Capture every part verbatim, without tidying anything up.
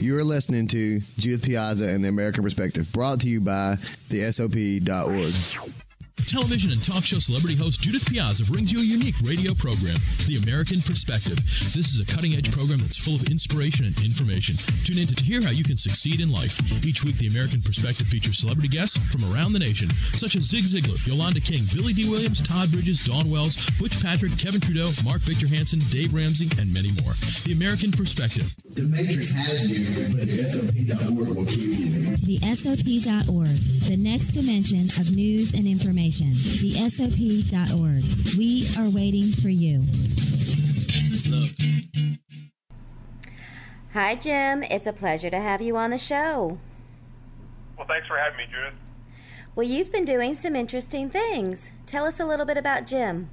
You are listening to Judith Piazza and the American Perspective, brought to you by the S O P dot org. Television and talk show celebrity host Judith Piazza brings you a unique radio program, The American Perspective. This is a cutting-edge program that's full of inspiration and information. Tune in to hear how you can succeed in life. Each week, The American Perspective features celebrity guests from around the nation, such as Zig Ziglar, Yolanda King, Billy D. Williams, Todd Bridges, Dawn Wells, Butch Patrick, Kevin Trudeau, Mark Victor Hansen, Dave Ramsey, and many more. The American Perspective. The Matrix has you, but the S O P dot org will keep you. The S O P dot org, the next dimension of news and information. The S O P dot org. We are waiting for you. Hi, Jim. It's a pleasure to have you on the show. Well, thanks for having me, Judith. Well, you've been doing some interesting things. Tell us a little bit about Jim.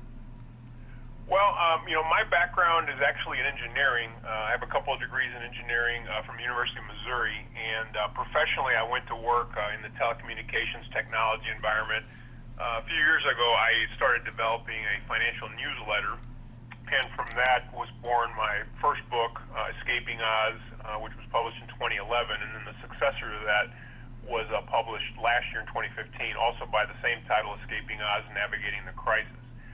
Well, um, you know, my background is actually in engineering. Uh, I have a couple of degrees in engineering uh, from the University of Missouri, and uh, professionally I went to work uh, in the telecommunications technology environment. Uh, a few years ago, I started developing a financial newsletter, and from that was born my first book, uh, Escaping Oz, uh, which was published in twenty eleven, and then the successor to that was uh, published last year in twenty fifteen, also by the same title, Escaping Oz, Navigating the Crisis.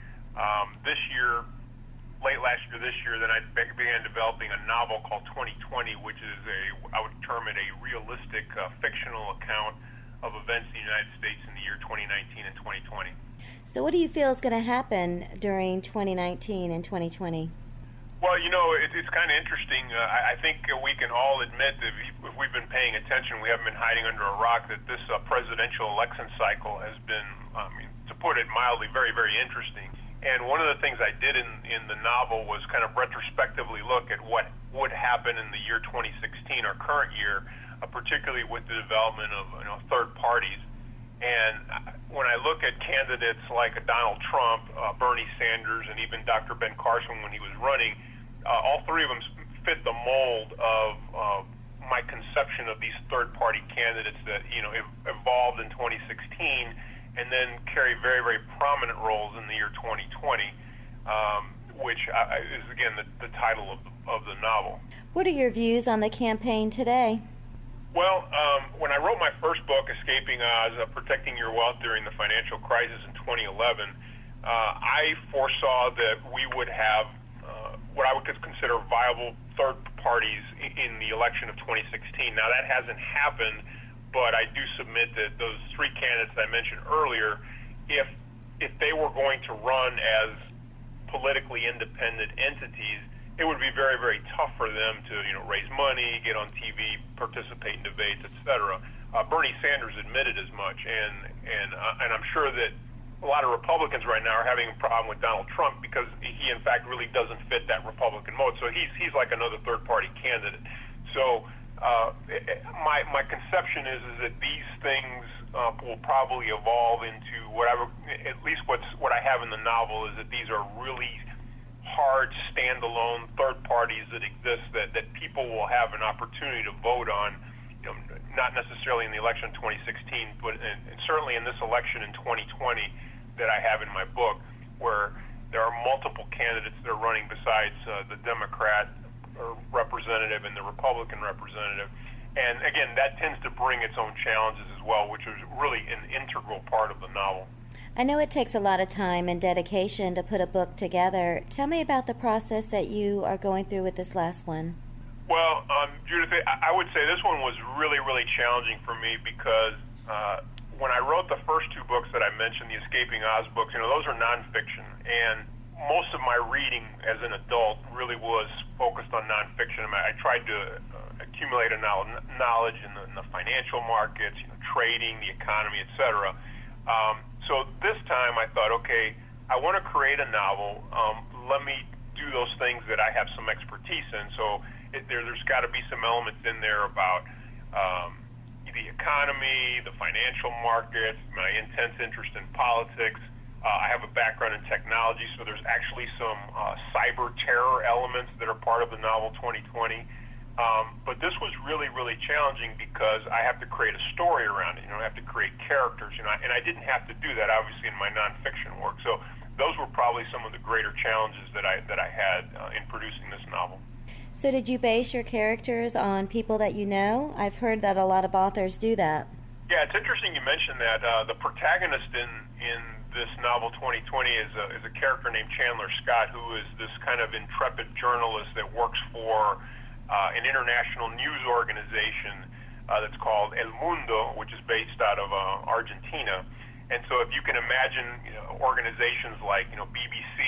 Um, this year, late last year, this year, then I began developing a novel called twenty twenty, which is a, I would term it a realistic uh, fictional account of events in the United States in the year twenty nineteen and twenty twenty. So what do you feel is going to happen during twenty nineteen and twenty twenty? Well, you know, it, it's kind of interesting. Uh, I, I think uh, we can all admit that if we've been paying attention, we haven't been hiding under a rock, that this uh, presidential election cycle has been, I mean, to put it mildly, very, very interesting. And one of the things I did in, in the novel was kind of retrospectively look at what would happen in the year twenty sixteen, our current year, uh, particularly with the development of you know, third parties. And when I look at candidates like Donald Trump, uh, Bernie Sanders, and even Doctor Ben Carson when he was running, uh, all three of them fit the mold of uh, my conception of these third-party candidates that you know evolved in twenty sixteen and then carry very, very prominent roles in the year twenty twenty, um, which I, is, again, the, the title of the, of the novel. What are your views on the campaign today? Well, um, when I wrote my first book, Escaping Oz, uh, Protecting Your Wealth During the Financial Crisis in twenty eleven, uh, I foresaw that we would have uh, what I would consider viable third parties in, in the election of twenty sixteen. Now, that hasn't happened, but I do submit that those three candidates I mentioned earlier, if if they were going to run as politically independent entities, it would be very, very tough for them to, you know, raise money, get on T V, participate in debates, et cetera. Uh, Bernie Sanders admitted as much, and and uh, and I'm sure that a lot of Republicans right now are having a problem with Donald Trump because he, in fact, really doesn't fit that Republican mold. So he's he's like another third-party candidate. So uh, my my conception is is that these things uh, will probably evolve into what I would, at least what's what I have in the novel is that these are really hard standalone third parties that exist that, that people will have an opportunity to vote on, you know, not necessarily in the election of twenty sixteen, but in, and certainly in this election in twenty twenty that I have in my book, where there are multiple candidates that are running besides uh, the Democrat representative and the Republican representative. And again, that tends to bring its own challenges as well, which is really an integral part of the novel. I know it takes a lot of time and dedication to put a book together. Tell me about the process that you are going through with this last one. Well, um, Judith, I would say this one was really, really challenging for me because uh, when I wrote the first two books that I mentioned, the Escaping Oz books, you know, those are nonfiction. And most of my reading as an adult really was focused on nonfiction. I, mean, I tried to uh, accumulate a knowledge in the, in the financial markets, you know, trading, the economy, et cetera. Um, So this time I thought, okay, I want to create a novel. Um, let me do those things that I have some expertise in. So it, there, there's got to be some elements in there about um, the economy, the financial markets, my intense interest in politics. Uh, I have a background in technology, so there's actually some uh, cyber terror elements that are part of the novel twenty twenty. Um, but this was really, really challenging because I have to create a story around it. You know, I have to create characters, you know, and I didn't have to do that, obviously, in my nonfiction work. So those were probably some of the greater challenges that I that I had uh, in producing this novel. So did you base your characters on people that you know? I've heard that a lot of authors do that. Yeah, it's interesting you mentioned that. Uh, the protagonist in, in this novel twenty twenty is a, is a character named Chandler Scott, who is this kind of intrepid journalist that works for uh, an international news organization uh, that's called El Mundo, which is based out of uh, Argentina. And so if you can imagine, you know, organizations like, you know, B B C,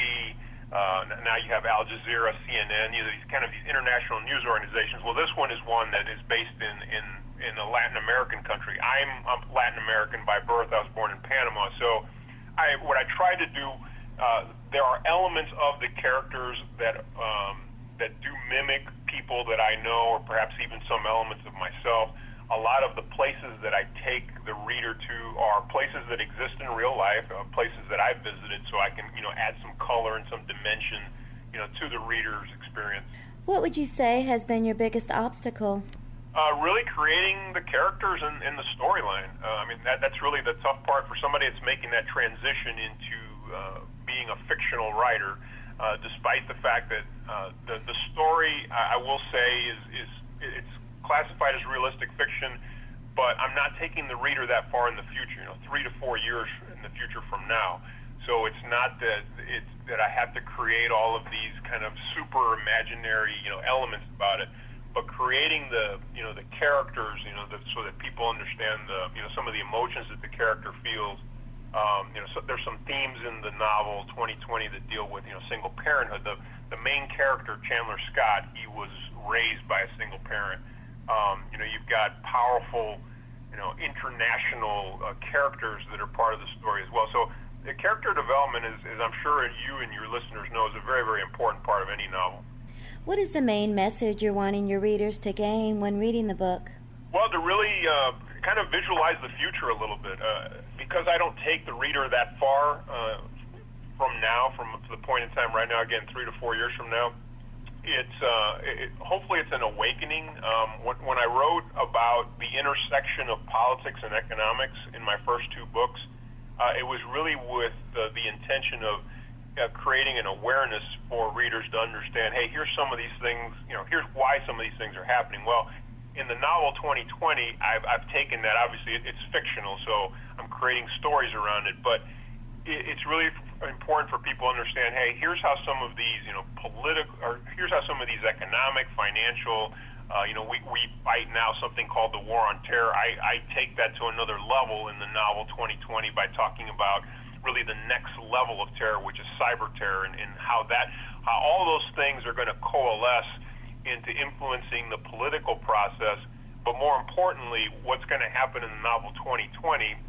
uh, now you have Al Jazeera, C N N, you know, these kind of these international news organizations. Well, this one is one that is based in, in, in a Latin American country. I'm, I'm Latin American by birth. I was born in Panama. So I, what I try to do, uh, there are elements of the characters that um, that do mimic people that I know, or perhaps even some elements of myself. A lot of the places that I take the reader to are places that exist in real life, uh, places that I've visited, so I can, you know, add some color and some dimension, you know, to the reader's experience. What would you say has been your biggest obstacle? Uh, really creating the characters and, and the storyline. Uh, I mean, that, that's really the tough part for somebody that's making that transition into uh, being a fictional writer, uh, despite the fact that uh, the, the story, I, I will say, is, is it's classified as realistic fiction, but I'm not taking the reader that far in the future, you know, three to four years in the future from now. So it's not that it's that I have to create all of these kind of super imaginary, you know, elements about it, but creating the, you know, the characters, you know, the, so that people understand the, you know, some of the emotions that the character feels. Um, you know, so there's some themes in the novel twenty twenty that deal with, you know, single parenthood. The the main character, Chandler Scott, he was raised by a single parent. Um, you know, you've got powerful, you know, international uh, characters that are part of the story as well. So the character development is, is, I'm sure you and your listeners know, is a very, very important part of any novel. What is the main message you're wanting your readers to gain when reading the book? Well, to really uh, kind of visualize the future a little bit. Uh, because I don't take the reader that far uh, from now, from the point in time right now, again, three to four years from now, It's uh, it, hopefully it's an awakening. Um, when, when I wrote about the intersection of politics and economics in my first two books, uh, it was really with uh, the intention of uh, creating an awareness for readers to understand, hey, here's some of these things, you know, here's why some of these things are happening. Well, in the novel twenty twenty, I've, I've taken that, obviously it, it's fictional, so I'm creating stories around it, but it, it's really important for people to understand, hey, here's how some of these, you know, political, or here's how some of these economic, financial, uh, you know, we, we fight now something called the war on terror. I, I take that to another level in the novel twenty twenty by talking about really the next level of terror, which is cyber terror, and, and how that, how all those things are going to coalesce into influencing the political process. But more importantly, what's going to happen in the novel twenty twenty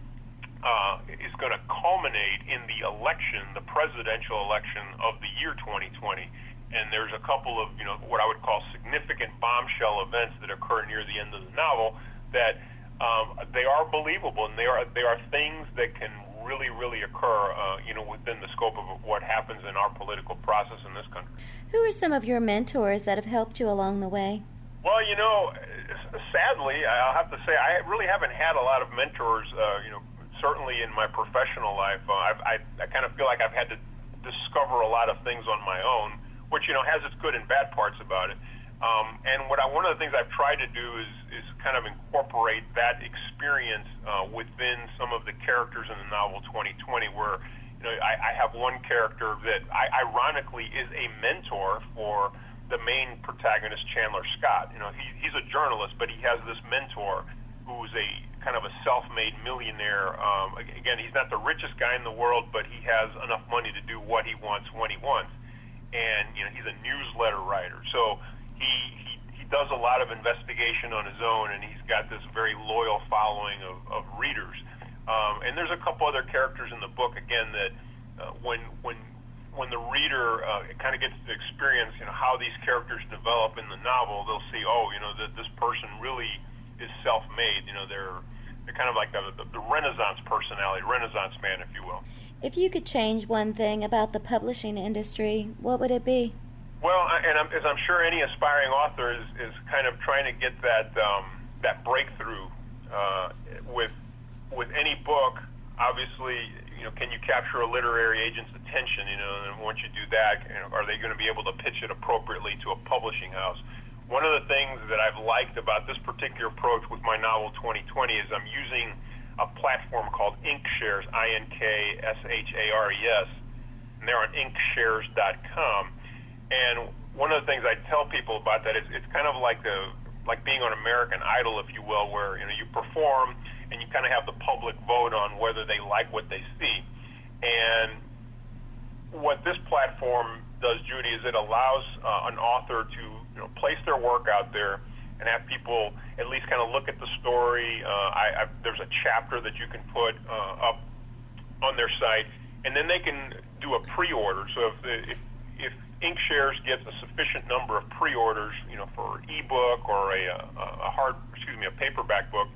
Uh, is going to culminate in the election, the presidential election of the year twenty twenty. And there's a couple of, you know, what I would call significant bombshell events that occur near the end of the novel that um, they are believable, and they are they are things that can really, really occur, uh, you know, within the scope of what happens in our political process in this country. Who are some of your mentors that have helped you along the way? Well, you know, sadly, I'll have to say I really haven't had a lot of mentors, uh, you know, certainly in my professional life. uh, I've, I, I kind of feel like I've had to discover a lot of things on my own, which, you know, has its good and bad parts about it. Um, and what I, one of the things I've tried to do is, is kind of incorporate that experience uh, within some of the characters in the novel twenty twenty, where, you know, I, I have one character that I, ironically is a mentor for the main protagonist, Chandler Scott. You know, he, he's a journalist, but he has this mentor who's a kind of a self-made millionaire. Um, again, he's not the richest guy in the world, but he has enough money to do what he wants when he wants. And, you know, he's a newsletter writer. So he, he, he does a lot of investigation on his own, and he's got this very loyal following of, of readers. Um, and there's a couple other characters in the book, again, that uh, when when when the reader uh, kind of gets to experience, you know, how these characters develop in the novel, they'll see, oh, you know, that this person really is self-made. You know, they're they're kind of like the, the, the Renaissance personality, Renaissance man, if you will. If you could change one thing about the publishing industry, what would it be? Well, and I'm, as I'm sure any aspiring author is, is kind of trying to get that um, that breakthrough uh, with with any book. Obviously, you know, can you capture a literary agent's attention? You know, and once you do that, you know, are they going to be able to pitch it appropriately to a publishing house? One of the things that I've liked about this particular approach with my novel twenty twenty is I'm using a platform called InkShares, I N K S H A R E S, and they're on ink shares dot com. And one of the things I tell people about that is it's kind of like the like being on American Idol, if you will, where you know you perform and you kind of have the public vote on whether they like what they see. And what this platform does, Judy, is it allows uh, an author to you know place their work out there and have people at least kind of look at the story. Uh, I, I, there's a chapter that you can put uh, up on their site, and then they can do a pre-order. So if, the, if if InkShares gets a sufficient number of pre-orders, you know, for ebook or a, a, a hard, excuse me, a paperback book,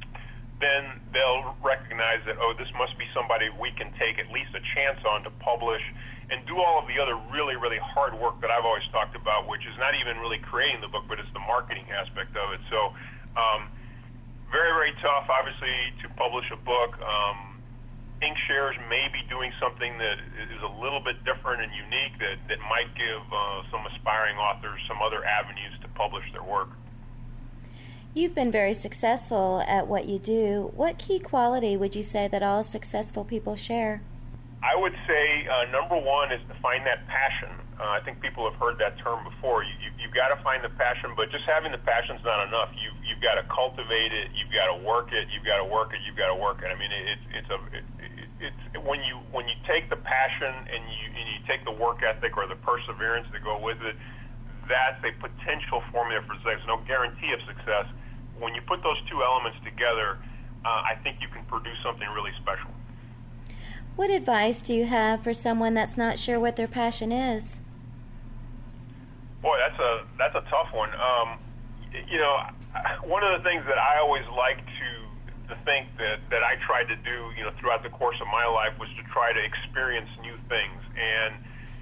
then they'll recognize that, oh, this must be somebody we can take at least a chance on to publish and do all of the other really, really hard work that I've always talked about, which is not even really creating the book, but it's the marketing aspect of it. So um, very, very tough, obviously, to publish a book. Um, InkShares may be doing something that is a little bit different and unique that, that might give uh, some aspiring authors some other avenues to publish their work. You've been very successful at what you do. What key quality would you say that all successful people share? I would say uh, number one is to find that passion. Uh, I think people have heard that term before. You, you, you've got to find the passion, but just having the passion is not enough. You, you've got to cultivate it. You've got to work it. You've got to work it. You've got to work it. I mean, it, it's a it, it, it's when you when you take the passion and you and you take the work ethic or the perseverance to go with it. That's a potential formula for success. No guarantee of success. When you put those two elements together, uh, I think you can produce something really special. What advice do you have for someone that's not sure what their passion is? Boy, that's a that's a tough one. Um, you know, one of the things that I always like to to think that, that I tried to do, you know, throughout the course of my life was to try to experience new things. And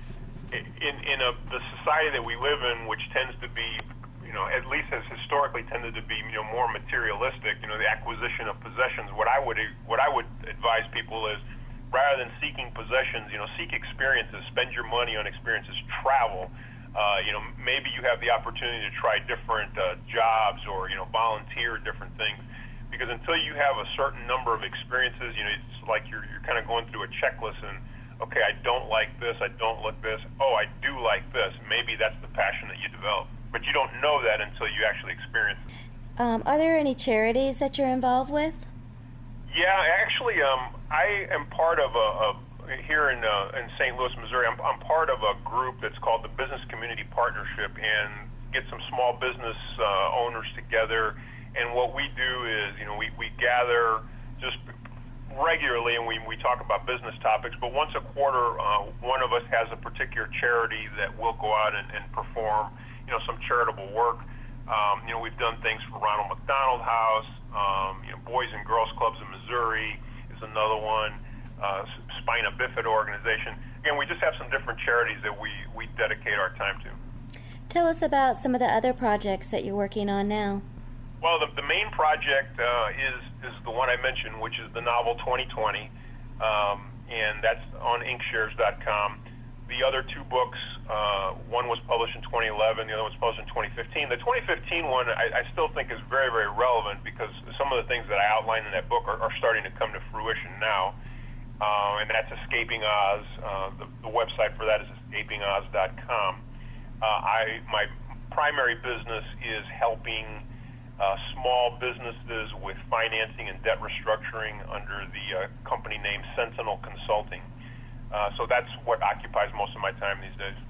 in in a the society that we live in, which tends to be, you know, at least has historically tended to be, you know, more materialistic, you know, the acquisition of possessions. What I would what I would advise people is, rather than seeking possessions, you know, seek experiences, spend your money on experiences, travel. Uh, you know, maybe you have the opportunity to try different uh, jobs or, you know, volunteer different things. Because until you have a certain number of experiences, you know, it's like you're you're kind of going through a checklist and, okay, I don't like this, I don't like this, oh, I do like this. Maybe that's the passion that you develop. But you don't know that until you actually experience it. Um, are there any charities that you're involved with? Yeah, actually, um, I am part of a, a here in uh, in Saint Louis, Missouri. I'm, I'm part of a group that's called the Business Community Partnership, and get some small business uh, owners together. And what we do is, you know, we, we gather just regularly, and we we talk about business topics. But once a quarter, uh, one of us has a particular charity that will go out and, and perform, you know, some charitable work. Um, you know, we've done things for Ronald McDonald House. Um, you know, Boys and Girls Clubs in Missouri is another one. Uh, Spina Bifida organization. Again, we just have some different charities that we, we dedicate our time to. Tell us about some of the other projects that you're working on now. Well, the, the main project uh, is is the one I mentioned, which is the novel twenty twenty, um, and that's on ink shares dot com. The other two books, uh, one was published in twenty eleven, the other one was published in twenty fifteen. The twenty fifteen one I, I still think is very, very relevant because some of the things that I outlined in that book are, are starting to come to fruition now, uh, and that's Escaping Oz. Uh, the, the website for that is escaping oz dot com. Uh, I my primary business is helping Uh, small businesses with financing and debt restructuring under the uh, company name Sentinel Consulting. Uh, so that's what occupies most of my time these days.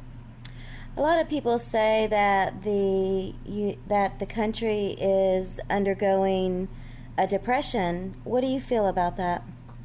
A lot of people say that the you, that the country is undergoing a depression. What do you feel about that?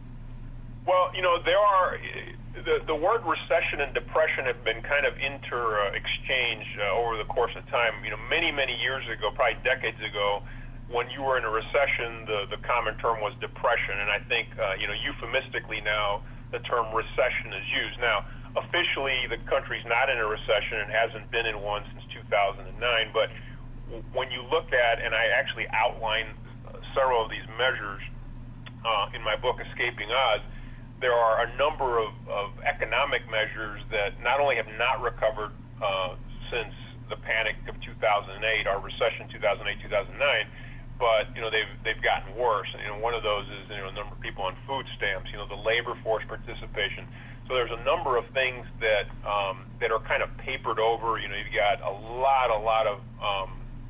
Well, you know, there are the the word recession and depression have been kind of inter-exchanged uh, over the course of time. You know, many, many years ago, probably decades ago, when you were in a recession, the, the common term was depression. And I think, uh, you know, euphemistically now, the term recession is used. Now, officially, the country's not in a recession and hasn't been in one since two thousand nine. But when you look at, and I actually outline several of these measures uh, in my book, Escaping Oz, there are a number of, of economic measures that not only have not recovered uh, since the panic of two thousand eight, our recession two thousand eight, two thousand nine, but you know they've they've gotten worse. And you know, one of those is you know a number of people on food stamps. You know, the labor force participation. So there's a number of things that um, that are kind of papered over. You know, you've got a lot, a lot of um,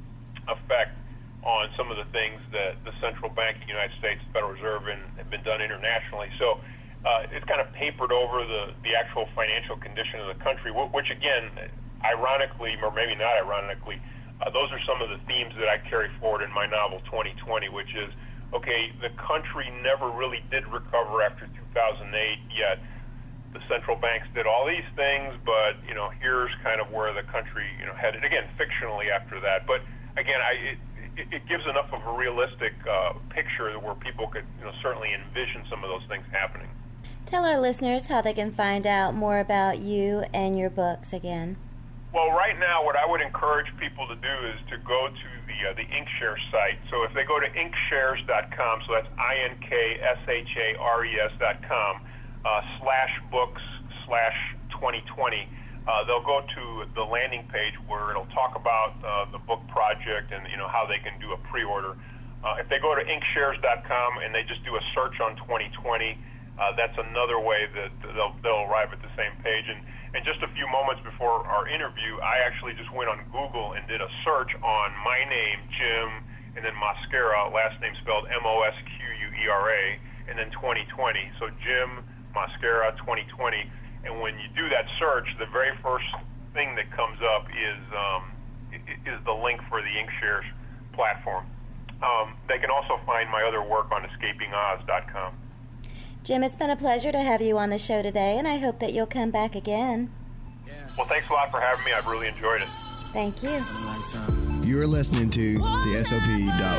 effect on some of the things that the central bank of the United States, the Federal Reserve, and have been done internationally. So uh, it's kind of papered over the the actual financial condition of the country, which again, ironically, or maybe not ironically, uh, those are some of the themes that I carry forward in my novel twenty twenty, which is, okay, the country never really did recover after two thousand eight yet. The central banks did all these things, but, you know, here's kind of where the country, you know, headed, again, fictionally after that. But, again, I, it, it gives enough of a realistic uh, picture where people could, you know, certainly envision some of those things happening. Tell our listeners how they can find out more about you and your books again. Well, right now, what I would encourage people to do is to go to the uh, the Inkshares site. So if they go to inkshares dot com, so that's I N K S H A R E S dot com, uh, slash books slash twenty twenty, uh, they'll go to the landing page where it'll talk about uh, the book project and you know how they can do a pre-order. Uh, if they go to inkshares dot com and they just do a search on twenty twenty, uh, that's another way that they'll, they'll arrive at the same page. And And just a few moments before our interview, I actually just went on Google and did a search on my name, Jim, and then Mascara, last name spelled M O S Q U E R A, and then twenty twenty. So Jim Mascara twenty twenty. And when you do that search, the very first thing that comes up is um, is the link for the Inkshares platform. Um, they can also find my other work on escaping oz dot com. Jim, it's been a pleasure to have you on the show today, and I hope that you'll come back again. Well, thanks a lot for having me. I've really enjoyed it. Thank you. You're listening to the S O P dot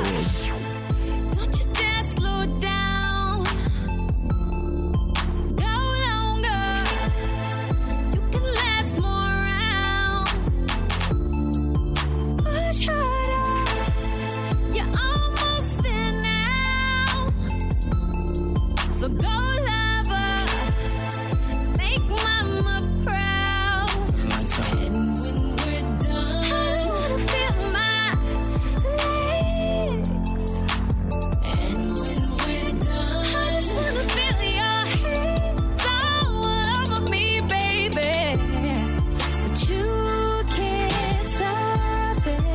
org. Don't you dare slow down. Go longer. You can last more rounds. Push harder. You're almost there now. So go lover. Make mama proud. And when we're done, I wanna feel my legs. And when we're done, I just wanna feel your hands all over me, baby. But you can't stop it.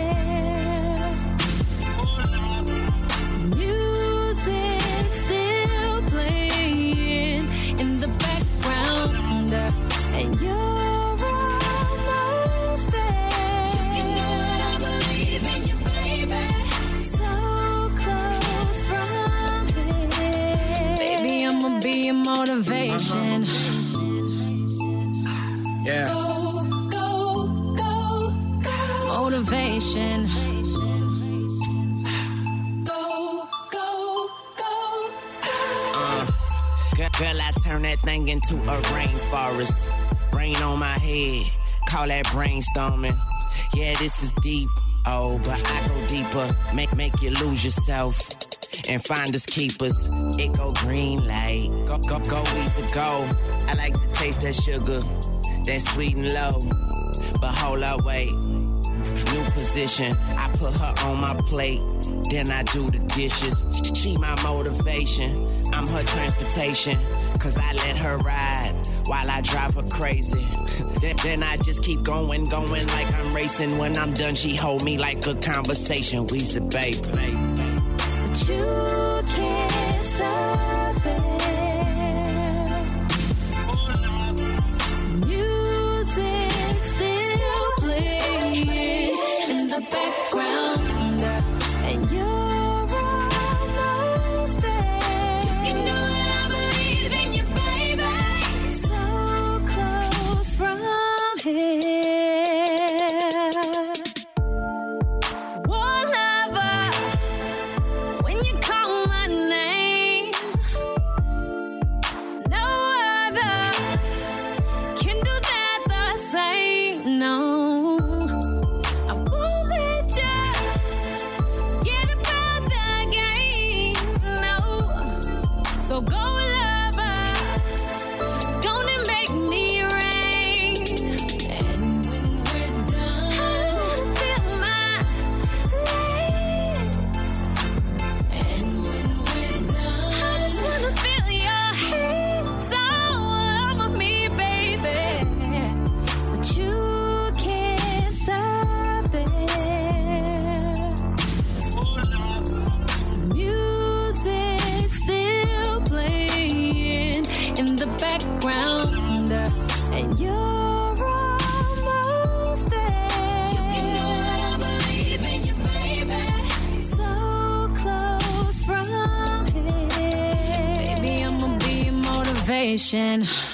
Music still playing in the background, and you're almost there. You can know that I believe in you, baby. So close from here. Baby, I'ma be your motivation. Yeah. Go, go, go, go. Motivation. Go, go, go, go. Girl, girl, I turn that thing into a rainforest. Rain on my head, call that brainstorming. Yeah, this is deep, oh, but I go deeper. Make make you lose yourself and find us keepers. It go green light, go go go easy go. I like to taste that sugar, that sweet and low. But hold up, wait. New position, I put her on my plate, then I do the dishes. She my motivation, I'm her transportation, cause I let her ride while I drive her crazy. then, then I just keep going, going like I'm racing. When I'm done, she hold me like a conversation. We's a babe. But you can't stop it. Music still playing in the background, and you're almost there. You can know that I believe in you, baby. So close from here. One lover, when you call my name, no other can do that the same. No, I won't let you get about the game. No, so go lover. desperation.